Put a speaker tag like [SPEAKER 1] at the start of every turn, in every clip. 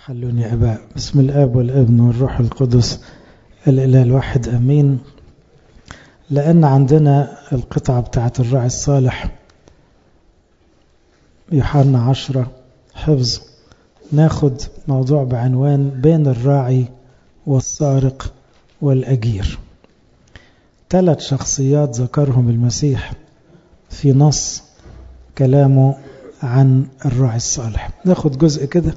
[SPEAKER 1] حلوني أباء. بسم الآب والابن والروح القدس الإله الواحد أمين. لأن عندنا القطعة بتاعت الراعي الصالح يوحنا 10 حفظ، ناخد موضوع بعنوان بين الراعي والسارق والأجير. 3 شخصيات ذكرهم المسيح في نص كلامه عن الراعي الصالح. ناخد جزء كده.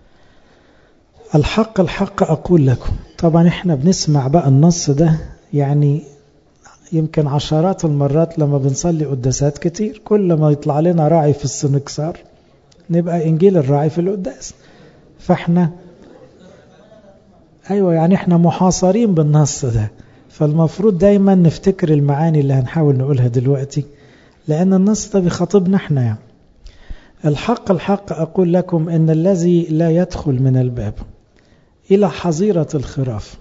[SPEAKER 1] الحق الحق أقول لكم. طبعا احنا بنسمع بقى النص ده يعني يمكن عشرات المرات لما بنصلي قداسات كتير، كل ما يطلع لنا راعي في السنكسار نبقى إنجيل الراعي في القداس. فاحنا أيوة يعني احنا محاصرين بالنص ده، فالمفروض دايما نفتكر المعاني اللي هنحاول نقولها دلوقتي، لأن النص ده بيخاطبنا احنا يعني. الحق الحق أقول لكم إن الذي لا يدخل من الباب إلى حظيرة الخراف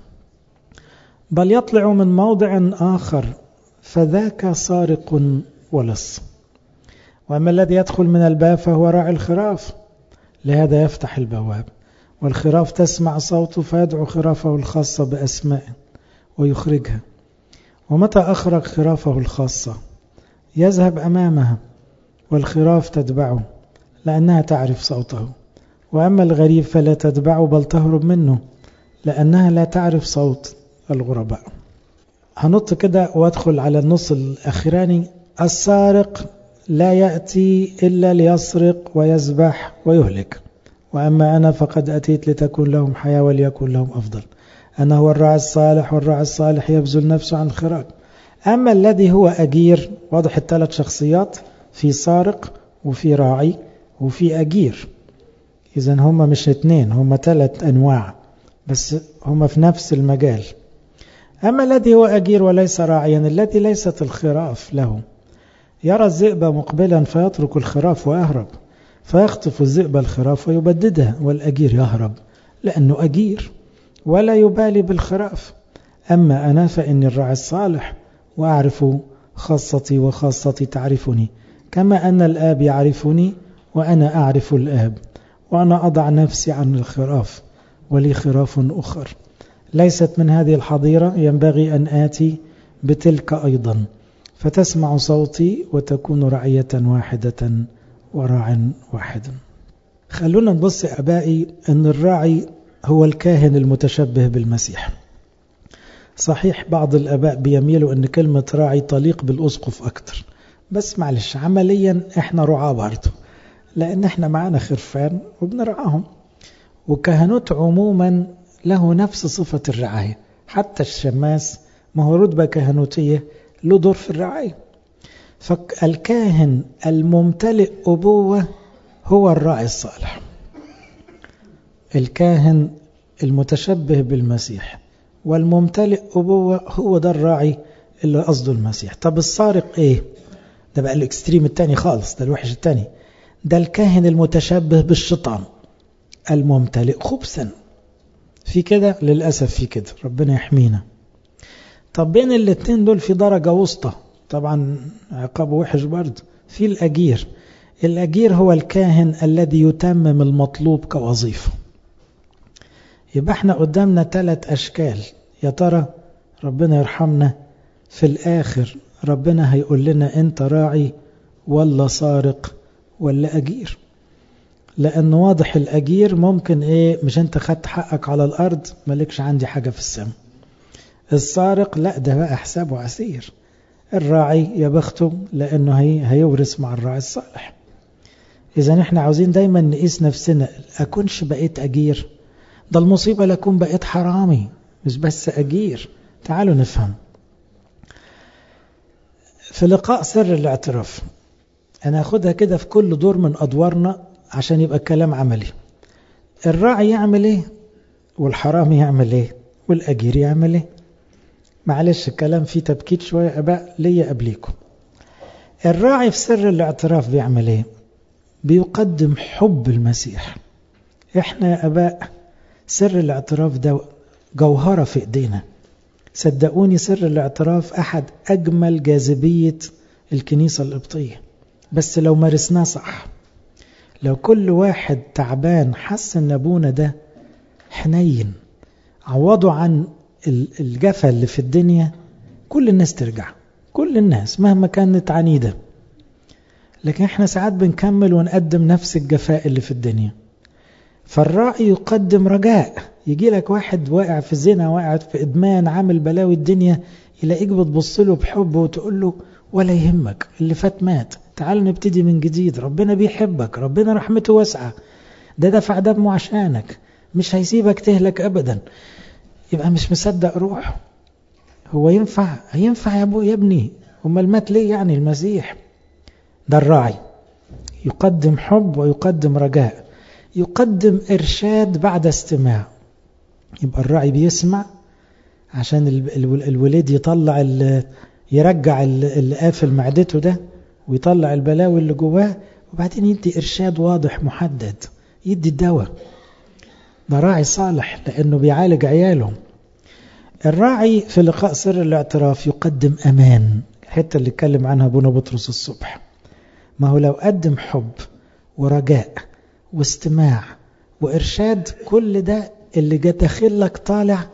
[SPEAKER 1] بل يطلع من موضع آخر فذاك سارق ولص. وأما الذي يدخل من الباب فهو راعي الخراف، لهذا يفتح البواب والخراف تسمع صوته فيدعو خرافه الخاصة بأسماء ويخرجها، ومتى أخرج خرافه الخاصة يذهب أمامها والخراف تتبعه لأنها تعرف صوته. وأما الغريب فلا تتبعه بل تهرب منه لأنها لا تعرف صوت الغرباء. هنط كده وادخل على النص الأخراني. السارق لا يأتي إلا ليسرق ويذبح ويهلك، وأما أنا فقد أتيت لتكون لهم حياة وليكن لهم أفضل. أنا هو الراعي الصالح، والراعي الصالح يبذل نفسه عن الخراج. أما الذي هو أجير، واضح 3 شخصيات، في سارق وفي راعي وفي أجير. إذن هم مش 2، هم 3 أنواع بس هم في نفس المجال. أما الذي هو أجير وليس راعيا، الذي ليست الخراف له، يرى الذئب مقبلا فيترك الخراف ويهرب، فيخطف الذئب الخراف ويبددها، والأجير يهرب لأنه أجير ولا يبالي بالخراف. أما أنا فإني الراعي الصالح وأعرف خاصتي وخاصتي تعرفني، كما أن الآب يعرفني وأنا أعرف الآب، وأنا أضع نفسي عن الخراف ولي خراف أخر ليست من هذه الحظيرة، ينبغي أن آتي بتلك أيضا، فتسمع صوتي وتكون رعية واحدة وراع واحد. خلونا نبص أبائي أن الراعي هو الكاهن المتشبه بالمسيح. صحيح بعض الآباء بيميلوا أن كلمة راعي تليق بالأسقف أكتر، بس معلش عمليا احنا رعاة برضه، لأن احنا معانا خرفان وبنرعاهم، وكهنوت عموما له نفس صفة الرعاية. حتى الشماس ما هو رتبة كهنوتية له دور في الرعاية. فالكاهن الممتلئ أبوة هو الراعي الصالح، الكاهن المتشبه بالمسيح والممتلئ أبوة هو ده الراعي اللي قصده المسيح. طب السارق ايه؟ ده بقى الاكستريم التاني خالص، ده الوحش التاني، ده الكاهن المتشبه بالشيطان الممتلئ خبثا. في كده للأسف، في كده ربنا يحمينا. طب بين الاتنين دول في درجة وسطى، طبعا عقابه وحش برضه، في الأجير. الأجير هو الكاهن الذي يتمم المطلوب كوظيفة. يبقى احنا قدامنا 3 أشكال. يا ترى ربنا يرحمنا في الآخر ربنا هيقول لنا انت راعي ولا سارق ولا أجير؟ لأن واضح الأجير ممكن مش انت خدت حقك على الأرض مالكش عندي حاجة في السماء. السارق لا، ده بقى حسابه عسير. الراعي يا بخته لأنه هيورث مع الراعي الصالح. إذا احنا عاوزين دايما نقيس نفسنا، أكونش بقيت أجير، ده المصيبة لأكون بقيت حرامي مش بس أجير. تعالوا نفهم. في لقاء سر الاعتراف أنا أخدها كده في كل دور من أدوارنا عشان يبقى الكلام عملي. الراعي يعمل ايه والحرامي يعمل ايه والأجير يعمل ايه؟ معلش الكلام فيه تبكيت شوية أباء ليا قبليكم. الراعي في سر الاعتراف بيعمل ايه؟ بيقدم حب المسيح. احنا يا أباء سر الاعتراف ده جوهرة في ايدينا. صدقوني سر الاعتراف أحد أجمل جاذبية الكنيسة القبطية، بس لو مارسناه صح. لو كل واحد تعبان حس ان ابونا ده حنين، عوضوا عن الجفا اللي في الدنيا. كل الناس ترجع، كل الناس مهما كانت عنيدة، لكن احنا ساعات بنكمل ونقدم نفس الجفاء اللي في الدنيا. فالراعي يقدم رجاء. يجي لك واحد واقع في الزنا، واقع في إدمان، عامل بلاوي الدنيا، يلاقيك بتبص له بحب وتقول له ولا يهمك، اللي فات مات، تعال نبتدي من جديد، ربنا بيحبك، ربنا رحمته واسعة، ده دفع دمه عشانك، مش هيسيبك تهلك أبدا. يبقى مش مصدق روحه. هو ينفع يا أبو يا ابني، امال مات ليه يعني المسيح؟ ده الراعي يقدم حب ويقدم رجاء، يقدم إرشاد بعد استماع. يبقى الراعي بيسمع عشان الوليد يطلع يرجع اللي قافل معدته ده، ويطلع البلاوي اللي جواه، وبعدين يدي إرشاد واضح محدد، يدي الدواء. ده راعي صالح لأنه بيعالج عياله. الراعي في لقاء سر الاعتراف يقدم أمان، الحتة اللي اتكلم عنها ابونا بطرس الصبح. ما هو لو قدم حب ورجاء واستماع وإرشاد، كل ده اللي جا داخلك طالع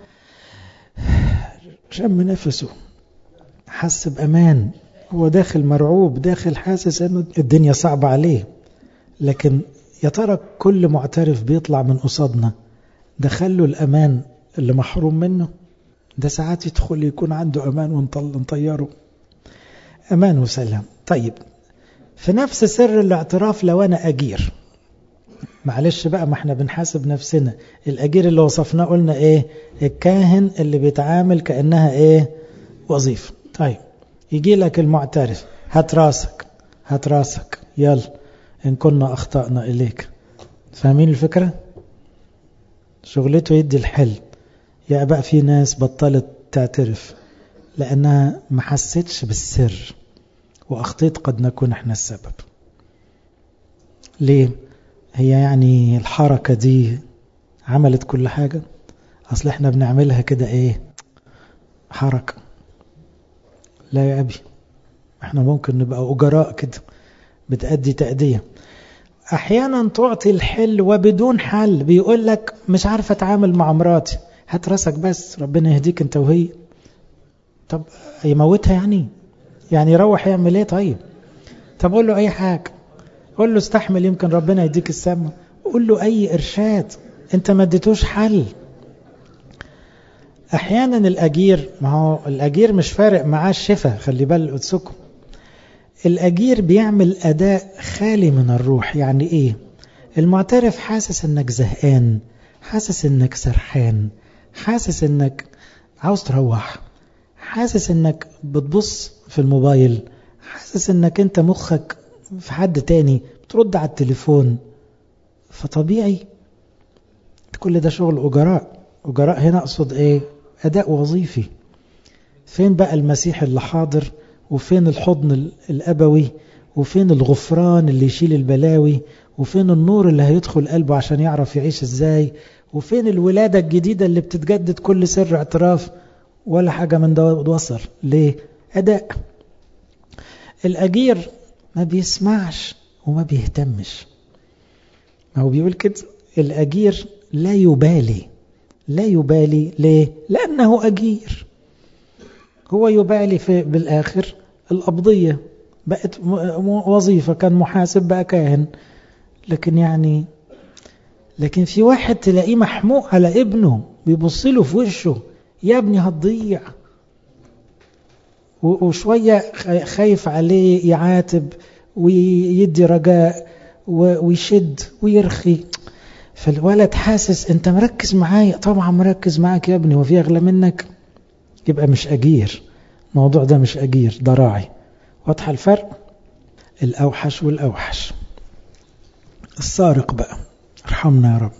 [SPEAKER 1] شم نفسه، حس بأمان، هو داخل مرعوب، داخل حاسس انه الدنيا صعبة عليه. لكن يا ترى كل معترف بيطلع من قصادنا دخله الأمان اللي محروم منه؟ ده ساعات يدخل يكون عنده أمان ونطيره. أمان وسلام. طيب، في نفس سر الاعتراف لو أنا أجير، معلش بقى، ما احنا بنحاسب نفسنا. الأجير اللي وصفناه قلنا ايه؟ الكاهن اللي بيتعامل كأنها ايه؟ وظيفة. طيب، يجي لك المعترف، هات راسك يلا إن كنا أخطأنا إليك. فاهمين الفكرة؟ شغلته يدي الحل. يا بقى في ناس بطلت تعترف لأنها ما حستش بالسر، وأخطيت قد نكون احنا السبب. ليه؟ هي يعني الحركة دي عملت كل حاجة؟ أصل احنا بنعملها كده ايه؟ حركة. لا يا أبي، احنا ممكن نبقى أجراء كده، بتأدي تأدية. أحيانا تعطي الحل وبدون حل. بيقول لك مش عارف أتعامل مع مراتي، هات راسك بس، ربنا يهديك انت وهي. طب يموتها يعني يروح يعمل ايه؟ طب قول له أي حاجة، قول له استحمل يمكن ربنا يديك السما، قول له أي إرشاد، انت ما اديتوش حل. أحيانا الأجير، ما هو الأجير مش فارق معاه الشفا، خلي بال قدسكم. الأجير بيعمل أداء خالي من الروح. يعني إيه؟ المعترف حاسس إنك زهقان، حاسس إنك سرحان، حاسس إنك عاوز تروح، حاسس إنك بتبص في الموبايل، حاسس إنك أنت مخك في حد تاني، بترد على التليفون. فطبيعي كل ده شغل أجراء هنا أقصد إيه؟ أداء وظيفي. فين بقى المسيح اللي حاضر؟ وفين الحضن الأبوي؟ وفين الغفران اللي يشيل البلاوي؟ وفين النور اللي هيدخل قلبه عشان يعرف يعيش ازاي؟ وفين الولادة الجديدة اللي بتتجدد كل سر اعتراف؟ ولا حاجة من ده وصل. ليه؟ أداء. الأجير ما بيسمعش وما بيهتمش. ما هو بيقول كده، الأجير لا يبالي. ليه؟ لأنه أجير. هو يبالي بالآخر القبضية بقت وظيفة، كان محاسب بقى كاهن. لكن في واحد تلاقيه محموق على ابنه، بيبصله في وشه، يا ابني هتضيع، وشوية خايف عليه، يعاتب ويدي رجاء ويشد ويرخي. فالولد حاسس انت مركز معايا، طبعا مركز معاك يا ابني، وفي اغلى منك. يبقى مش أجير. الموضوع ده مش أجير، ده راعي. واضح الفرق؟ الأوحش والأوحش. السارق بقى، ارحمنا يا رب.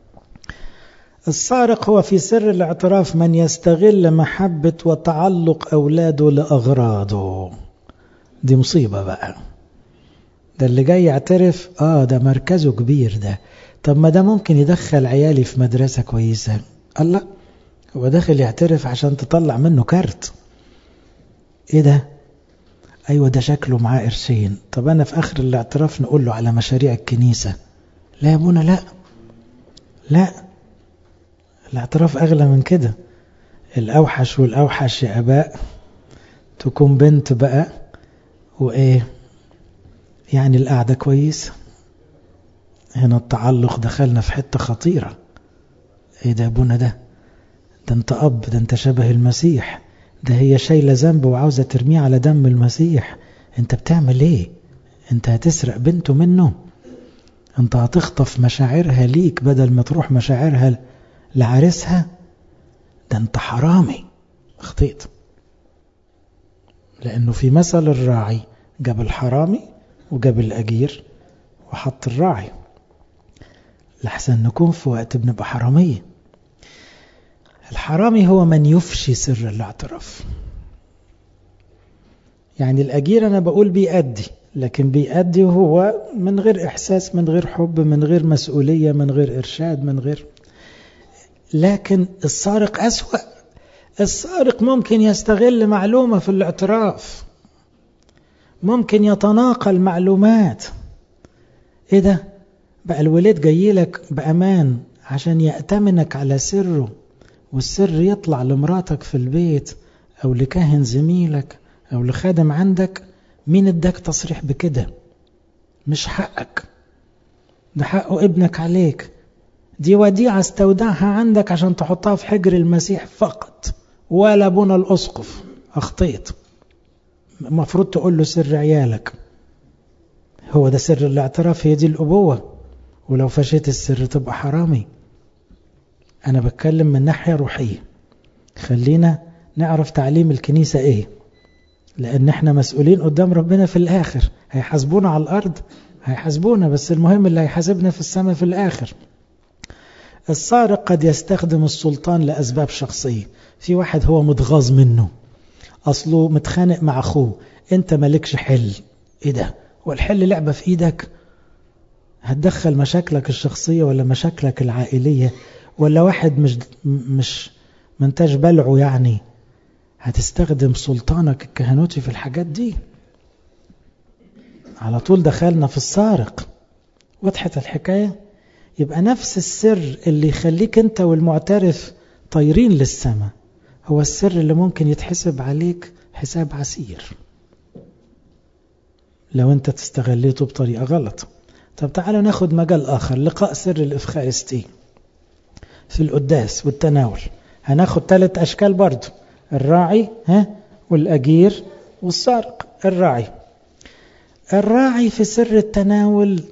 [SPEAKER 1] السارق هو في سر الاعتراف من يستغل محبة وتعلق أولاده لأغراضه. دي مصيبة بقى. ده اللي جاي يعترف، ده مركزه كبير ده. طب ما ده ممكن يدخل عيالي في مدرسة كويسة. الله، هو داخل يعترف عشان تطلع منه كارت؟ ايه ده؟ ايوه ده شكله معاه قرشين. طب انا في اخر الاعتراف نقول له على مشاريع الكنيسة. لا يا ابونا، لا الاعتراف أغلى من كده. الأوحش والأوحش يا أباء تكون بنت بقى وإيه يعني القعدة كويسة. هنا التعلق دخلنا في حتة خطيرة. إيه ده أبونا ده أنت أب، ده أنت شبه المسيح، ده هي شايلة ذنب وعاوزة ترميه على دم المسيح. أنت بتعمل إيه؟ أنت هتسرق بنته منه؟ أنت هتخطف مشاعرها ليك بدل ما تروح مشاعرها لعريسها؟ ده أنت حرامي. اخطيت. لأنه في مثل الراعي جاب الحرامي وجاب الأجير وحط الراعي، لحسن نكون في وقت بنبقى حرامية. الحرامي هو من يفشي سر الاعتراف. يعني الأجير أنا بقول بيأدي، لكن بيأدي وهو من غير إحساس، من غير حب، من غير مسؤولية، من غير إرشاد، من غير. لكن السارق أسوأ. السارق ممكن يستغل معلومة في الاعتراف، ممكن يتناقل معلومات. إيه ده؟ بقى الولاد جاي لك بأمان عشان يأتمنك على سره، والسر يطلع لمراتك في البيت أو لكاهن زميلك أو لخادم عندك. مين اداك تصريح بكده؟ مش حقك، ده حقه ابنك عليك. دي وديعة استودعها عندك عشان تحطها في حجر المسيح فقط، ولا بنا الأسقف. أخطيت. المفروض تقول له سر عيالك. هو ده سر الاعتراف، هي دي الأبوة. ولو فشيت السر تبقى حرامي. أنا بتكلم من ناحية روحية. خلينا نعرف تعليم الكنيسة إيه، لأن احنا مسؤولين قدام ربنا في الآخر. هيحاسبونا على الأرض، هيحاسبونا، بس المهم اللي هيحاسبنا في السماء في الآخر. السارق قد يستخدم السلطان لأسباب شخصية. في واحد هو متغاظ منه، أصله متخانق مع أخوه، أنت مالكش حل. إيه ده؟ والحل لعبة في إيدك؟ هتدخل مشاكلك الشخصية ولا مشاكلك العائلية؟ ولا واحد مش منتج بلعه يعني هتستخدم سلطانك الكهنوتي في الحاجات دي؟ على طول دخلنا في السارق. وضحت الحكاية؟ يبقى نفس السر اللي يخليك انت والمعترف طايرين للسماء هو السر اللي ممكن يتحسب عليك حساب عسير لو انت تستغليته بطريقة غلط. طب تعالوا ناخد مجال آخر، لقاء سر الإفخارستي في القداس والتناول. هناخد 3 أشكال برضو، الراعي والأجير والسارق. الراعي في سر التناول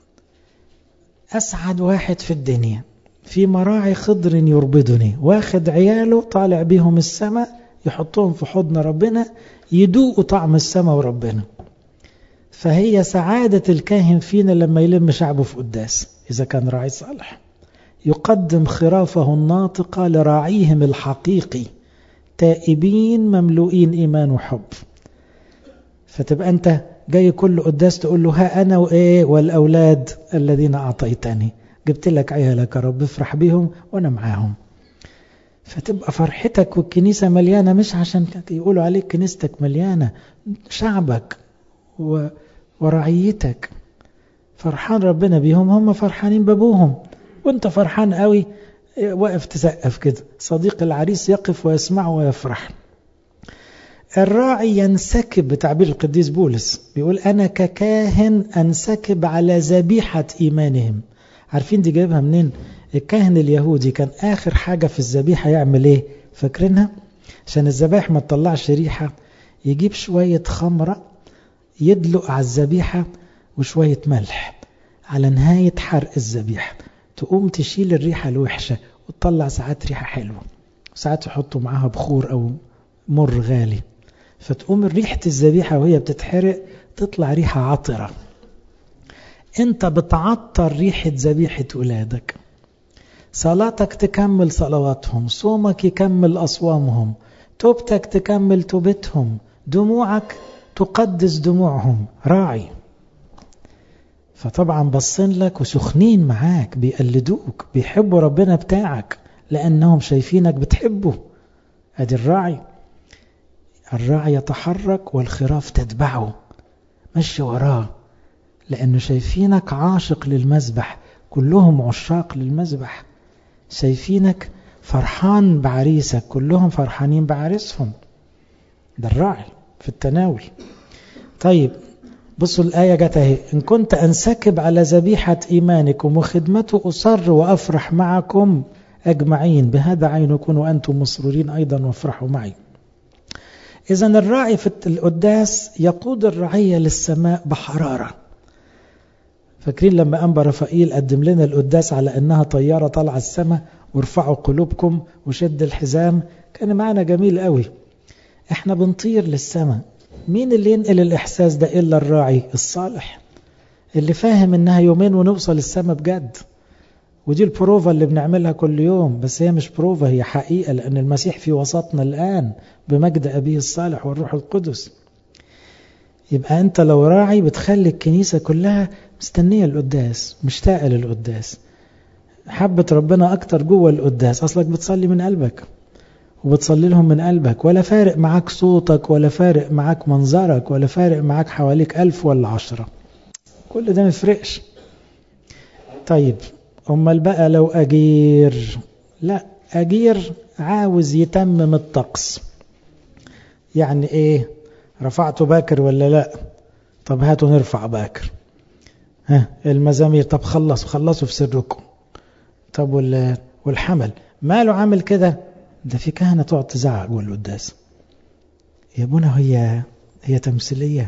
[SPEAKER 1] أسعد واحد في الدنيا. في مراعي خضر يربضني، واخد عياله طالع بيهم السماء، يحطهم في حضن ربنا، يدوقوا طعم السماء وربنا. فهي سعادة الكاهن فينا لما يلم شعبه في قداس إذا كان راعي صالح. يقدم خرافه الناطقة لراعيهم الحقيقي، تائبين مملوئين إيمان وحب. فتبقى أنت جاي كل قداس تقول له ها أنا وإيه والأولاد الذين أعطيتني، جبت لك عيالك يا رب، افرح بيهم وأنا معاهم. فتبقى فرحتك والكنيسة مليانة، مش عشان يقولوا عليك كنيستك مليانة، شعبك ورعيتك فرحان ربنا بيهم، هم فرحانين بابوهم، وانت فرحان قوي واقف تسقف كده. صديق العريس يقف ويسمع ويفرح. الراعي ينسكب، بتعبير القديس بولس بيقول أنا ككاهن أنسكب على ذبيحة إيمانهم. عارفين دي جايبها منين؟ الكاهن اليهودي كان آخر حاجة في الذبيحة يعمل إيه؟ فاكرينها؟ عشان الذبائح ما تطلعش ريحة، يجيب شوية خمرة يدلق على الذبيحة وشوية ملح على نهاية حرق الذبيحة، تقوم تشيل الريحة الوحشة وتطلع ساعات ريحة حلوة. ساعات يحطوا معاها بخور أو مر غالي، فتقوم ريحة الذبيحة وهي بتتحرق تطلع ريحة عطرة. انت بتعطر ريحة ذبيحة ولادك. صلاتك تكمل صلواتهم، صومك يكمل أصوامهم، توبتك تكمل توبتهم، دموعك تقدس دموعهم. راعي. فطبعا بصين لك وسخنين معاك، بيقلدوك، بيحبوا ربنا بتاعك لأنهم شايفينك بتحبه. ادي الراعي. الراعي يتحرك والخراف تتبعه، مشي وراه، لأنه شايفينك عاشق للمذبح. كلهم عشاق للمذبح، شايفينك فرحان بعريسك، كلهم فرحانين بعريسهم. ده الراعي في التناول. طيب بصوا الآية جت اهي: إن كنت أنسكب على ذبيحة إيمانكم وخدمته أصر وأفرح معكم أجمعين، بهذا عينكم وأنتم مسرورين أيضا وافرحوا معي. إذن الراعي في القداس يقود الرعية للسماء بحرارة. فاكرين لما أنبا رفائيل قدم لنا القداس على أنها طيارة طالعة السماء، وارفعوا قلوبكم وشد الحزام؟ كان معنا جميل قوي. احنا بنطير للسماء. مين اللي ينقل الإحساس ده إلا الراعي الصالح اللي فاهم إنها يومين ونوصل السماء بجد. ودي البروفة اللي بنعملها كل يوم، بس هي مش بروفة، هي حقيقة، لأن المسيح في وسطنا الآن بمجد أبيه الصالح والروح القدس. يبقى أنت لو راعي بتخلي الكنيسة كلها مستنية القداس، مشتاقة للقداس، حبة ربنا أكتر جوه القداس. أصلك بتصلي من قلبك وبتصلي لهم من قلبك، ولا فارق معاك صوتك، ولا فارق معاك منظرك، ولا فارق معاك حواليك 1000 ولا 10. كل ده مفرقش. طيب أمال بقى لو أجير؟ لا، أجير عاوز يتمم الطقس. يعني إيه؟ رفعته باكر ولا لا؟ طب هاتوا نرفع باكر. المزامير، طب خلصوا في سركم. طب والحمل ماله عامل كده؟ ده في كهنة تقعد تزعق جوه القداس. يا ابونا هي تمثيلية.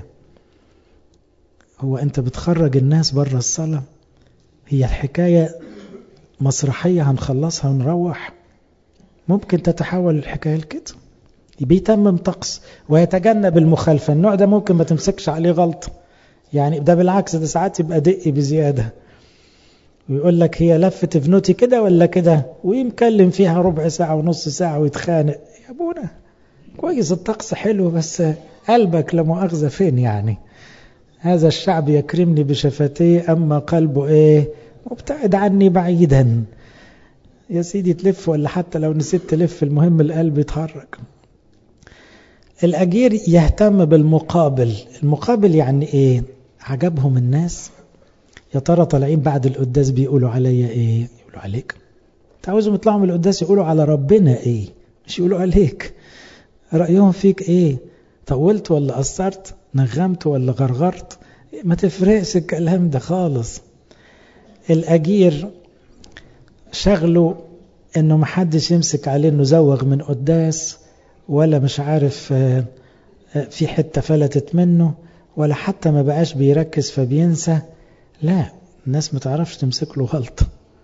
[SPEAKER 1] هو أنت بتخرج الناس بره الصلاة؟ هي الحكاية مسرحية هنخلصها ونروح؟ ممكن تتحول الحكاية لكده. بيتمم طقس ويتجنب المخالفة. النوع ده ممكن ما تمسكش عليه غلط، يعني ده بالعكس، ده ساعات يبقى دقي بزيادة، ويقول لك هي لفة ابنتي كده ولا كده، ويمكلم فيها ربع ساعة ونص ساعة ويتخانق. يا ابونا كويس الطقس حلو، بس قلبك لا مؤاخذة فين يعني؟ هذا الشعب يكرمني بشفتيه أما قلبه إيه؟ مبتعد عني بعيدا. يا سيدي تلف، ولا حتى لو نسيت تلف، المهم القلب يتحرك. الأجير يهتم بالمقابل. المقابل يعني إيه؟ عجبهم الناس؟ يا ترى طالعين بعد القداس بيقولوا عليا إيه؟ يقولوا عليك؟ تعوزهم يطلعوا من القداس يقولوا على ربنا إيه؟ مش يقولوا عليك. رأيهم فيك إيه؟ طولت ولا قصرت؟ نغمت ولا غرغرت؟ ما تفرقش الكلام ده خالص. الأجير شغله إنه محدش يمسك عليه إنه زوغ من قداس، ولا مش عارف في حتة فلتت منه، ولا حتى ما بقاش بيركز فبينسى. لا، الناس ما تعرفش تمسك له غلط.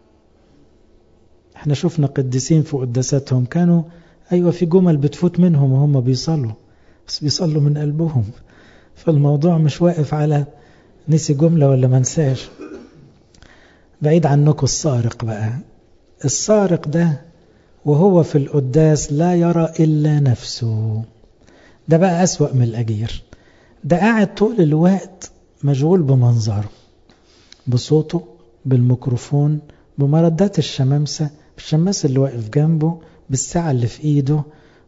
[SPEAKER 1] احنا شفنا قديسين في قداساتهم كانوا ايوه في جمل بتفوت منهم وهم بيصلوا، بس بيصلوا من قلبهم. فالموضوع مش واقف على نسي جملة ولا منساش. بعيد عنكم السارق بقى. السارق ده وهو في القداس لا يرى إلا نفسه. ده بقى أسوأ من الأجير. ده قاعد طول الوقت مشغول بمنظره، بصوته، بالميكروفون، بمردات الشمامسة، بالشماس اللي واقف جنبه، بالساعة اللي في ايده.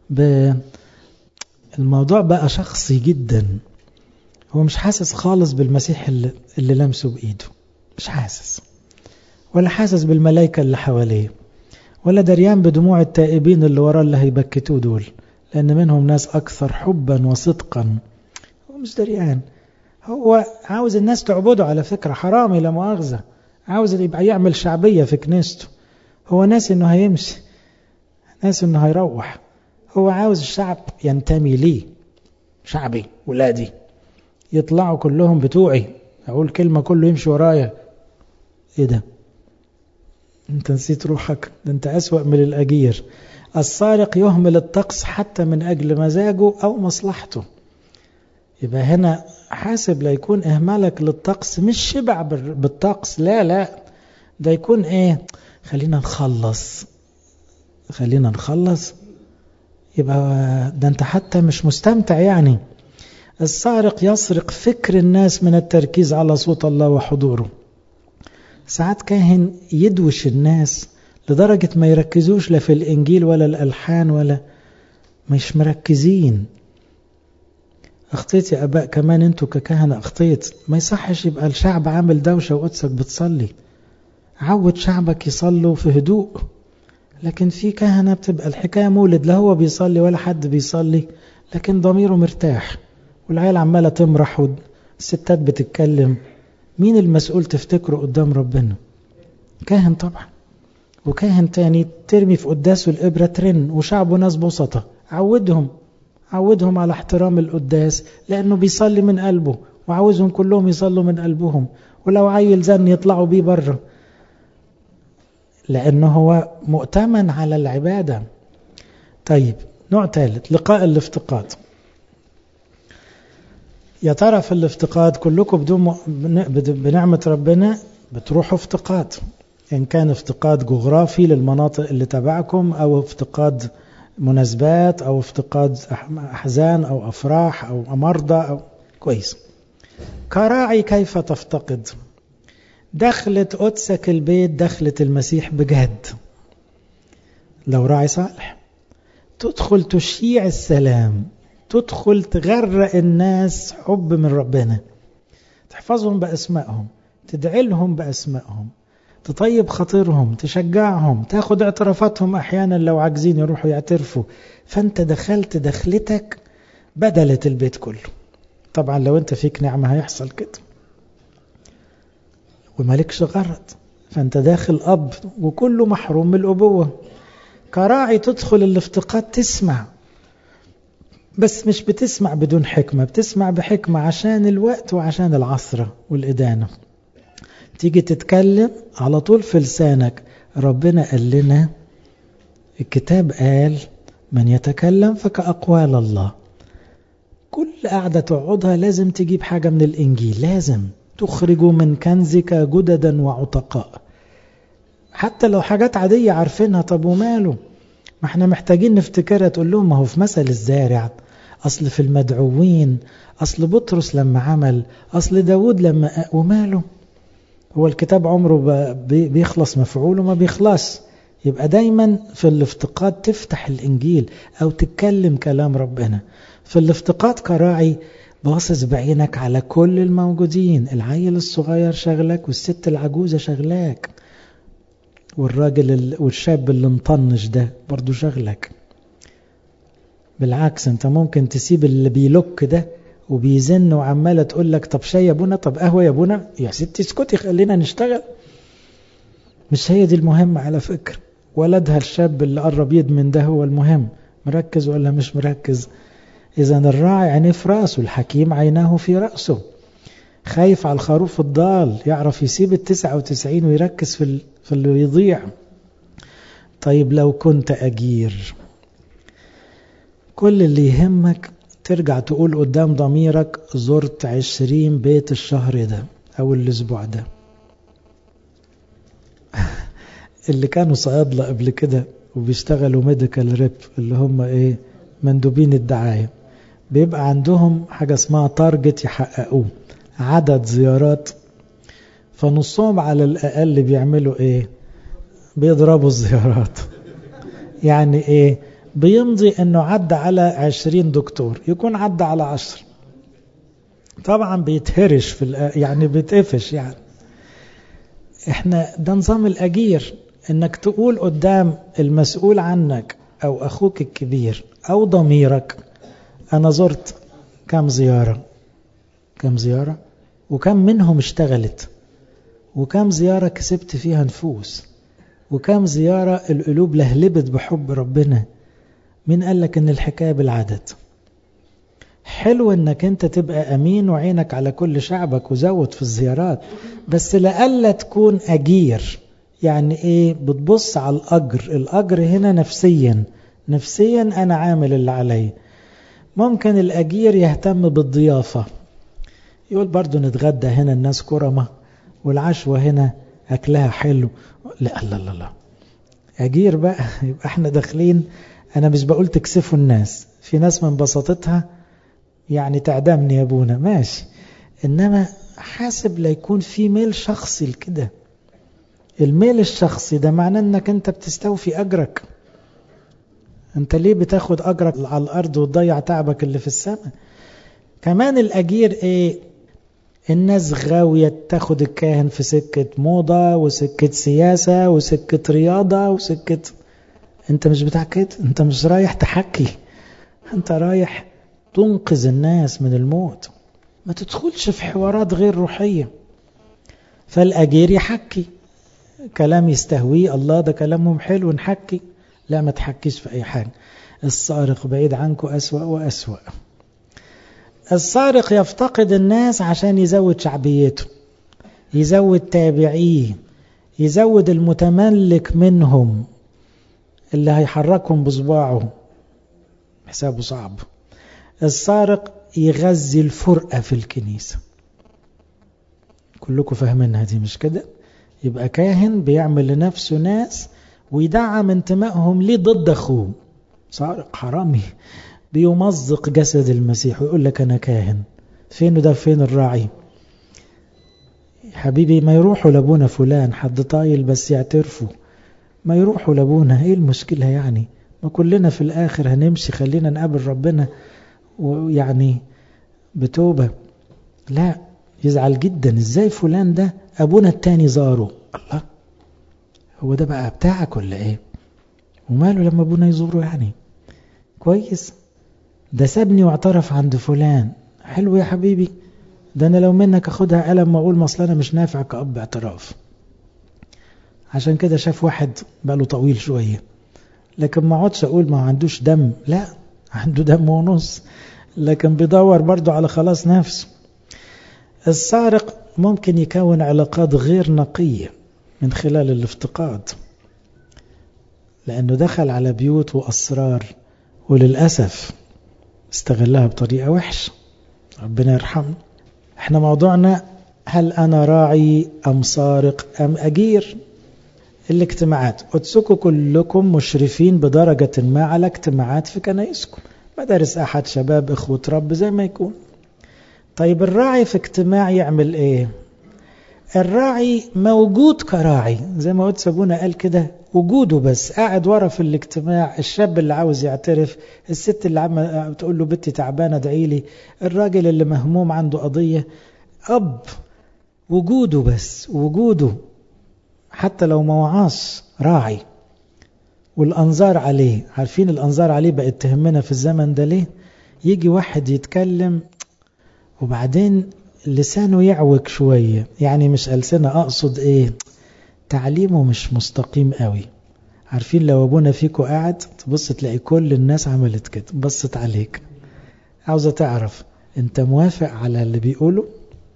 [SPEAKER 1] الموضوع بقى شخصي جدا. هو مش حاسس خالص بالمسيح اللي لمسه بإيده، مش حاسس، ولا حاسس بالملائكة اللي حواليه، ولا دريان بدموع التائبين اللي وراه اللي هيبكتوه دول، لأن منهم ناس أكثر حبا وصدقا. هو مش دريان. هو عاوز الناس تعبده، على فكرة حرامي لا مؤاخذة، عاوز يبقى يعمل شعبية في كنيسته. هو ناس انه هيمشي، ناس انه هيروح. هو عاوز الشعب ينتمي ليه، شعبي ولادي يطلعوا كلهم بتوعي، اقول كلمة كله يمشي ورايا. ايه ده؟ انت نسيت روحك، ده انت أسوأ من الأجير. السارق يهمل الطقس حتى من أجل مزاجه أو مصلحته. يبقى هنا حاسب لا يكون إهمالك للطقس مش شبع بالطقس، لا، ده يكون إيه؟ خلينا نخلص. يبقى ده أنت حتى مش مستمتع يعني. السارق يسرق فكر الناس من التركيز على صوت الله وحضوره. ساعات كاهن يدوش الناس لدرجة ما يركزوش لا في الإنجيل ولا الألحان، ولا مش مركزين. أخطيت يا أباء كمان، أنتوا ككهنة أخطيت. ما يصحش يبقى الشعب عامل دوشة وقدسك بتصلي. عود شعبك يصلوا في هدوء. لكن في كهنة بتبقى الحكاية مولد، لا هو بيصلي ولا حد بيصلي، لكن ضميره مرتاح، والعيال عمالة تمرح والستات بتتكلم. مين المسؤول تفتكره قدام ربنا؟ كاهن طبعا. وكاهن تاني ترمي في قداسه الإبرة ترن، وشعبه ناس بسطة، عودهم على احترام القداس، لأنه بيصلي من قلبه، وعاوزهم كلهم يصلوا من قلبهم، ولو عيل زن يطلعوا بيه بره، لأنه هو مؤتمن على العبادة. طيب، نوع ثالث، لقاء الافتقاد. يا ترى في الافتقاد كلكم بدون بنعمة ربنا بتروحوا افتقاد، إن كان افتقاد جغرافي للمناطق اللي تبعكم، أو افتقاد مناسبات، أو افتقاد أحزان أو أفراح أو مرضى أو كويس. كراعي كيف تفتقد؟ دخلت قدسك البيت، دخلت المسيح بجد. لو راعي صالح تدخل تشيع السلام، تدخل تغرق الناس حب من ربنا، تحفظهم بأسمائهم، تدعي لهم بأسمائهم، تطيب خاطرهم، تشجعهم، تاخد اعترافاتهم، أحيانا لو عاجزين يروحوا يعترفوا. فأنت دخلت دخلتك بدلت البيت كله. طبعا لو أنت فيك نعمة هيحصل كده ومالكش غرض، فأنت داخل أب وكله محروم من الأبوة. كراعي تدخل الافتقاد تسمع، بس مش بتسمع بدون حكمة، بتسمع بحكمة عشان الوقت وعشان العصرة والإدانة. تيجي تتكلم على طول في لسانك. ربنا قال لنا، الكتاب قال من يتكلم فكأقوال الله. كل قعدة تقعدها لازم تجيب حاجة من الإنجيل، لازم تخرج من كنزك جددا وعتقاء. حتى لو حاجات عادية عارفينها، طب وماله؟ ما احنا محتاجين نفتكرها. تقول لهم ما هو في مثل الزارع، أصل في المدعوين، أصل بطرس لما عمل، أصل داود لما، وماله؟ هو الكتاب عمره بيخلص مفعول وما بيخلص. يبقى دايما في الافتقاد تفتح الإنجيل أو تتكلم كلام ربنا. في الافتقاد كراعي باصص بعينك على كل الموجودين، العيل الصغير شغلك، والست العجوزة شغلاك، والراجل والشاب اللي مطنش ده برضو شغلك. بالعكس، انت ممكن تسيب اللي بيلوك ده وبيزن وعمالة تقول لك طب شاي يا ابونا، طب قهوة يا ابونا، يا ستي اسكتي خلينا نشتغل. مش هي دي المهم على فكرة. ولدها الشاب اللي قرب يدمن ده هو المهم، مركز ولا مش مركز. إذا الراعي عينيه في رأسه، الحكيم عيناه في رأسه. خايف على الخروف الضال، يعرف يسيب 99 ويركز في اللي يضيع. طيب لو كنت أجير، كل اللي يهمك ترجع تقول قدام ضميرك زرت 20 بيت الشهر ده أو الأسبوع ده. اللي كانوا صيادلة قبل كده وبيشتغلوا ميديكال ريب، اللي هم مندوبين الدعاية، بيبقى عندهم حاجة اسمها تارجت يحققوه، عدد زيارات. فنصهم على الأقل بيعملوا بيضربوا الزيارات. يعني بيمضي انه عدى على 20 دكتور، يكون عدى على 10. طبعا بيتهرش يعني بيتقفش. يعني احنا ده نظام الأجير، انك تقول قدام المسؤول عنك او اخوك الكبير او ضميرك انا زرت كم زيارة، وكم منهم اشتغلت، وكم زيارة كسبت فيها نفوس، وكم زيارة القلوب لهلبت بحب ربنا. مين قال لك ان الحكاية بالعدد؟ حلو انك انت تبقى امين وعينك على كل شعبك وزود في الزيارات، بس لألا تكون أجير. يعني بتبص على الأجر هنا نفسيا أنا عامل اللي علي. ممكن الأجير يهتم بالضيافة، يقول برضو نتغدى هنا الناس كرمة، والعشوة هنا أكلها حلو. لا أجير بقى يبقى احنا داخلين. أنا مش بقول تكسفوا الناس، في ناس من بساطتها يعني تعدمني يا ابونا ماشي، إنما حاسب لا يكون في ميل شخصي لكده. الميل الشخصي ده معناه أنك أنت بتستوفي أجرك. أنت ليه بتاخد أجرك على الأرض وتضيع تعبك اللي في السماء؟ كمان الأجير الناس غاوية تاخد الكاهن في سكة موضة وسكة سياسة وسكة رياضة وسكة انت مش بتاع كده، انت مش رايح تحكي، انت رايح تنقذ الناس من الموت. ما تدخلش في حوارات غير روحية. فالأجير يحكي كلام يستهويه، الله ده كلامهم حلو نحكي. لا، ما تحكيش في أي حاجة. السارق بعيد عنكم أسوأ وأسوأ. السارق يفتقد الناس عشان يزود شعبيته، يزود تابعيه، يزود المتملك منهم اللي هيحركهم بصباعه. حسابه صعب. السارق يغذي الفرقة في الكنيسة. كلكم فاهمينها دي مش كده؟ يبقى كاهن بيعمل لنفسه ناس ويدعم انتمائهم ليه ضد أخوه. سارق حرامي بيمزق جسد المسيح ويقول لك أنا كاهن. فين ده؟ فين الراعي؟ حبيبي ما يروحوا لابونا فلان، حد طايل بس يعترفوا، ما يروحوا لابونا. ايه المشكلة يعني؟ ما كلنا في الآخر هنمشي، خلينا نقابل ربنا ويعني بتوبة. لا، يزعل جدا. ازاي فلان ده ابونا التاني زاره؟ الله، هو ده بقى بتاعك ولا ايه؟ وماله لما ابونا يزوره يعني؟ كويس، ده سابني واعترف عند فلان. حلو يا حبيبي، ده انا لو منك اخدها قلم واقول ما اصل انا مش نافع كأب اعتراف. عشان كده شاف واحد بقاله طويل شوية، لكن ما عادش اقول ما عندوش دم. لا، عنده دم ونص، لكن بيدور برضو على خلاص نفسه. السارق ممكن يكون علاقات غير نقية من خلال الافتقاد، لأنه دخل على بيوت وأسرار، وللأسف استغلها بطريقة وحشة. ربنا يرحمه. احنا موضوعنا هل أنا راعي أم سارق أم أجير؟ الاجتماعات، قدسكم كلكم مشرفين بدرجة ما على اجتماعات في كنائسكم، مدارس أحد، شباب، إخوة رب، زي ما يكون. طيب الراعي في اجتماع يعمل ايه؟ الراعي موجود كراعي زي ما قلت سابونا قال كده، وجوده بس، قاعد ورا في الاجتماع. الشاب اللي عاوز يعترف، الست اللي عم تقول له بنتي تعبانه ادعي لي، الراجل اللي مهموم عنده قضيه، اب وجوده بس، وجوده حتى لو ما وعاش راعي. والانظار عليه، عارفين الانظار عليه بقت تهمنا في الزمن ده ليه؟ يجي واحد يتكلم وبعدين لسانه يعوج شوية، يعني مش ألسنة، أقصد إيه؟ تعليمه مش مستقيم قوي. عارفين لو أبونا فيكو قاعد تبص تلاقي كل الناس عملت كده، بصت عليك عاوزة تعرف أنت موافق على اللي بيقوله؟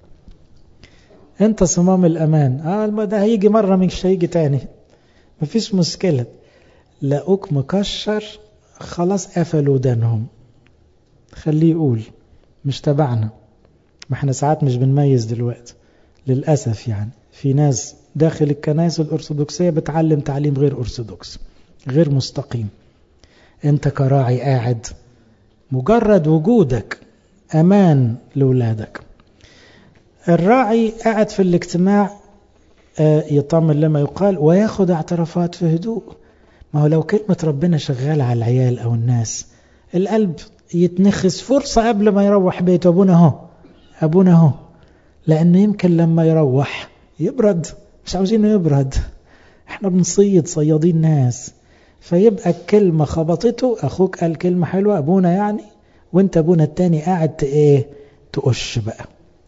[SPEAKER 1] أنت صمام الأمان. ده هيجي مرة مش هيجي تاني، مفيش مشكلة. لقوك مكشر، خلاص قفلوا ودانهم، خليه يقول، مش تبعنا. ما احنا ساعات مش بنميز دلوقتي للأسف. يعني في ناس داخل الكنائس الأرثوذكسية بتعلم تعليم غير أرثوذكس، غير مستقيم. انت كراعي قاعد، مجرد وجودك أمان لولادك. الراعي قاعد في الاجتماع يطمن لما يقال وياخد اعترافات في هدوء. ما هو لو كلمة ربنا شغالة على العيال أو الناس، القلب يتنخس فرصة قبل ما يروح بيته. أبونا هو لأنه يمكن لما يروح يبرد، مش عاوزينه يبرد. احنا بنصيد صيادين ناس، فيبقى الكلمة خبطته، أخوك قال كلمة حلوة أبونا يعني، وانت أبونا التاني قاعد تقش بقى.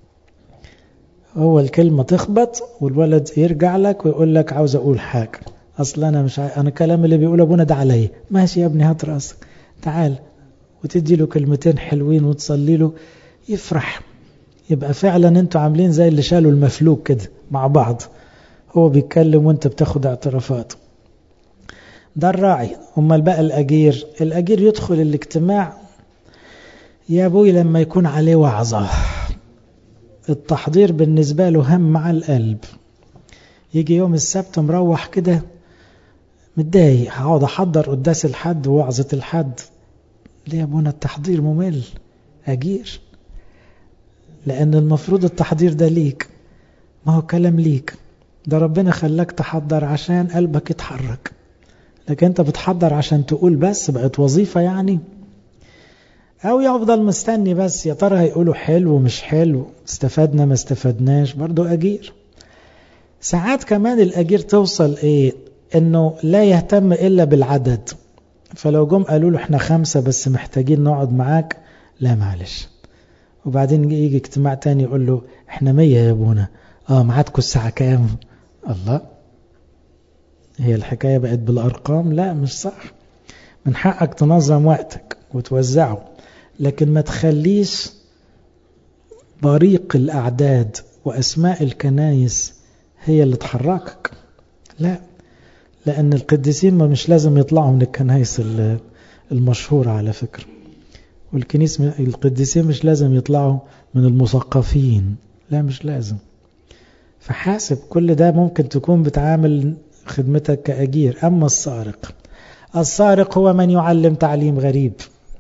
[SPEAKER 1] هو الكلمة تخبط والولد يرجع لك ويقول لك عاوز أقول حاجة، أصلا أنا مش أنا الكلام اللي بيقول أبونا ده علي. ماشي يا ابني، هات راسك تعال، وتدي له كلمتين حلوين وتصلي له، يفرح. يبقى فعلا انتوا عاملين زي اللي شالوا المفلوك كده مع بعض، هو بيتكلم وانت بتاخد اعترافات. ده الراعي. امال بقى الأجير يدخل الاجتماع يا ابوي لما يكون عليه وعظة، التحضير بالنسبة له هم مع القلب. يجي يوم السبت مروح كده متضايق، هقعد احضر قداس الحد ووعظة الحد. ليه يا ابونا؟ التحضير ممل. أجير، لأن المفروض التحضير ده ليك، ما هو كلام ليك، ده ربنا خلاك تحضر عشان قلبك يتحرك، لكن انت بتحضر عشان تقول بس، بقت وظيفة يعني. أو يفضل مستني بس يا ترى هيقولوا حلو مش حلو، استفدنا ما استفدناش، برضو أجير. ساعات كمان الأجير توصل انه لا يهتم الا بالعدد. فلو جم قالوا له احنا 5 بس محتاجين نقعد معاك، لا معلش. وبعدين يجي اجتماع تاني يقول له احنا 100 يا ابونا، ميعادكم الساعة كام؟ الله، هي الحكاية بقت بالارقام؟ لا مش صح. من حقك تنظم وقتك وتوزعه، لكن ما تخليش بريق الأعداد وأسماء الكنايس هي اللي تحركك. لا، لأن القديسين ما مش لازم يطلعوا من الكنايس المشهورة على فكرة، القديسين مش لازم يطلعوا من المثقفين، لا مش لازم. فحاسب كل ده، ممكن تكون بتعامل خدمتك كأجير. أما السارق هو من يعلم تعليم غريب،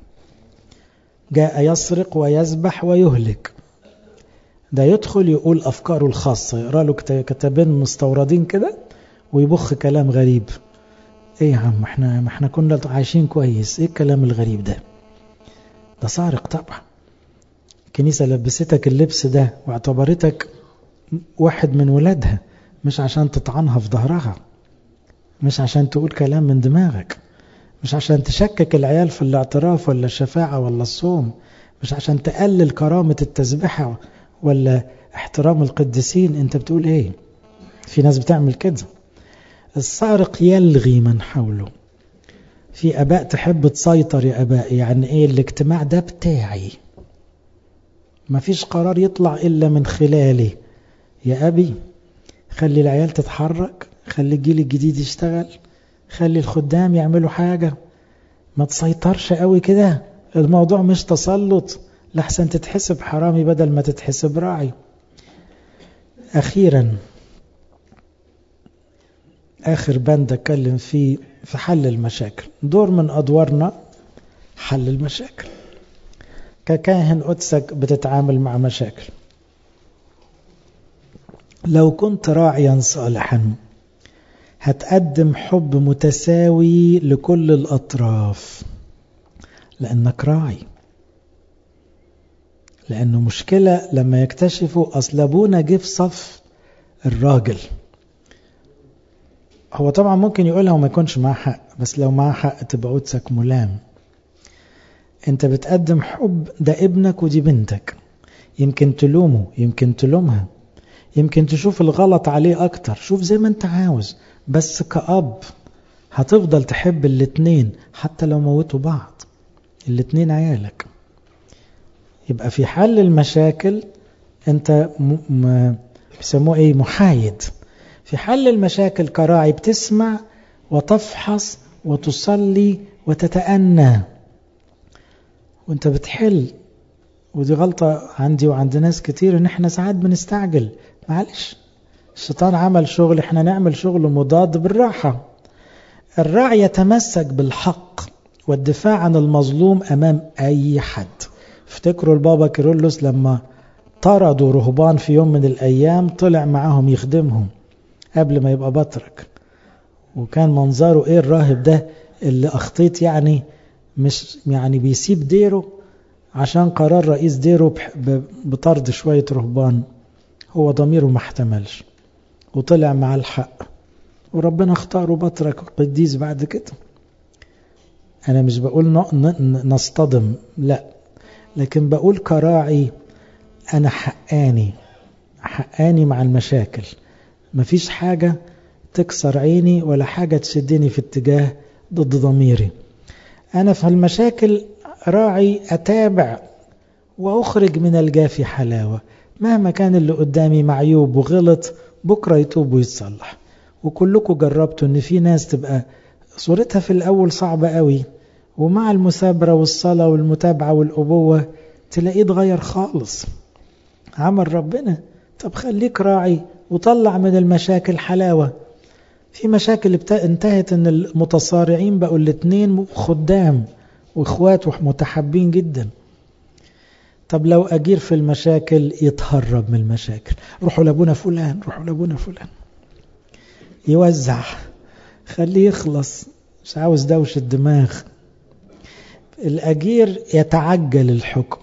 [SPEAKER 1] جاء يسرق ويذبح ويهلك. ده يدخل يقول أفكاره الخاصة، يقرأ له كتابين مستوردين كده ويبخ كلام غريب. ايه يا عم، احنا كنا عايشين كويس، ايه الكلام الغريب ده؟ ده سارق طبعا. الكنيسة لبستك اللبس ده واعتبرتك واحد من ولادها، مش عشان تطعنها في ظهرها، مش عشان تقول كلام من دماغك، مش عشان تشكك العيال في الاعتراف ولا الشفاعة ولا الصوم، مش عشان تقلل كرامة التسبيحة ولا احترام القديسين. انت بتقول ايه؟ في ناس بتعمل كده. السارق يلغي من حوله. في اباء تحب تسيطر يا اباء، يعني ايه؟ الاجتماع ده بتاعي، ما فيش قرار يطلع الا من خلالي. يا ابي خلي العيال تتحرك، خلي الجيل الجديد يشتغل، خلي الخدام يعملوا حاجة، ما تسيطرش قوي كده. الموضوع مش تسلط، لحسن تتحسب حرامي بدل ما تتحسب راعي. أخيرا آخر بند أتكلم فيه في حل المشاكل. دور من أدوارنا حل المشاكل. ككاهن قدسك بتتعامل مع مشاكل. لو كنت راعيا صالحا هتقدم حب متساوي لكل الأطراف، لأنك راعي. لأنه مشكلة لما يكتشفوا أصل أبونا جه في صف الراجل. هو طبعا ممكن يقولها وما يكونش معاه حق، بس لو معاه حق تبقى قدسك ملام. انت بتقدم حب، ده ابنك ودي بنتك. يمكن تلومه، يمكن تلومها، يمكن تشوف الغلط عليه أكتر، شوف زي ما انت عاوز، بس كأب هتفضل تحب الاتنين حتى لو موتوا بعض. الاتنين عيالك. يبقى في حل المشاكل انت بيسموه ايه؟ محايد. في حل المشاكل كراعي بتسمع وتفحص وتصلي وتتأنى وانت بتحل. ودي غلطة عندي وعند ناس كتير، ان احنا ساعات بنستعجل. معلش، الشيطان عمل شغل، احنا نعمل شغل مضاد بالراحة. الراعي يتمسك بالحق والدفاع عن المظلوم امام اي حد. افتكروا البابا كيرلس لما طردوا رهبان في يوم من الايام، طلع معاهم يخدمهم قبل ما يبقى بطرك، وكان منظره ايه الراهب ده اللي اخطيت، يعني مش يعني بيسيب ديره عشان قرار رئيس ديره بطرد شوية رهبان. هو ضميره ما احتملش وطلع مع الحق، وربنا اختاره بطرك قديس بعد كده. انا مش بقول نصطدم، لا، لكن بقول كراعي انا حقاني مع المشاكل. مفيش حاجة تكسر عيني ولا حاجة تشدني في اتجاه ضد ضميري. أنا في المشاكل راعي أتابع وأخرج من الجافي حلاوة. مهما كان اللي قدامي معيوب وغلط، بكرة يتوب ويتصلح. وكلكم جربتوا ان في ناس تبقى صورتها في الأول صعبة قوي، ومع المثابرة والصلاة والمتابعة والأبوة تلاقيه اتغير خالص. عمل ربنا. طب خليك راعي وطلع من المشاكل حلاوة. في مشاكل انتهت ان المتصارعين بقوا الاتنين خدام واخوات ومتحبين جدا. طب لو أجير في المشاكل يتهرب من المشاكل، روحوا لابونا فلان، روحوا لابونا فلان، يوزع، خليه يخلص، مش عاوز دوش الدماغ. الأجير يتعجل الحكم،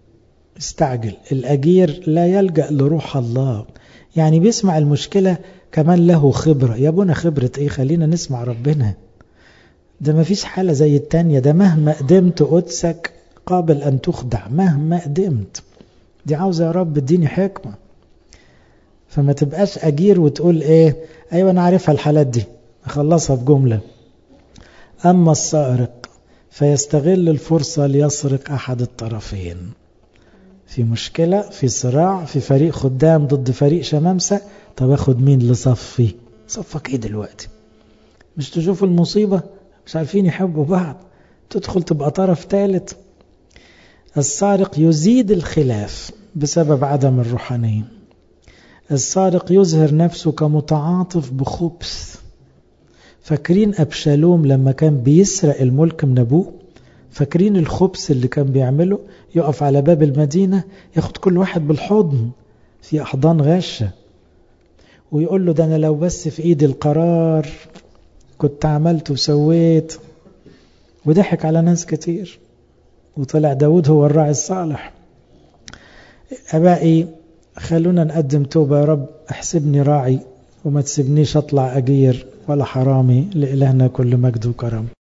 [SPEAKER 1] استعجل. الأجير لا يلجأ لروح الله، يعني بيسمع المشكلة كمان له خبرة. يا ابونا خبرة ايه؟ خلينا نسمع ربنا. ده ما فيش حالة زي التانية، ده مهما قدمت قدسك قابل أن تخدع مهما قدمت. دي عاوزة يا رب اديني حكمة. فما تبقاش أجير وتقول ايه ايوه انا عارفها الحالات دي، اخلصها في جملة. أما السارق فيستغل الفرصة ليسرق أحد الطرفين. في مشكلة، في صراع، في فريق خدام ضد فريق شمامسة، طب اخد مين لصفي؟ صفك ايه دلوقتي؟ مش تشوف المصيبة؟ مش عارفين يحبوا بعض، تدخل تبقى طرف ثالث. السارق يزيد الخلاف بسبب عدم الروحانية. السارق يظهر نفسه كمتعاطف بخبث. فاكرين أبشالوم لما كان بيسرق الملك من أبوه؟ فاكرين الخبث اللي كان بيعمله؟ يقف على باب المدينة ياخد كل واحد بالحضن في أحضان غاشة ويقول له ده أنا لو بس في إيدي القرار كنت عملت وسويت. وضحك على ناس كتير وطلع داود هو الراعي الصالح. أبائي خلونا نقدم توبة، يا رب احسبني راعي وما تسيبنيش أطلع أجير ولا حرامي. لإلهنا كل مجد وكرم.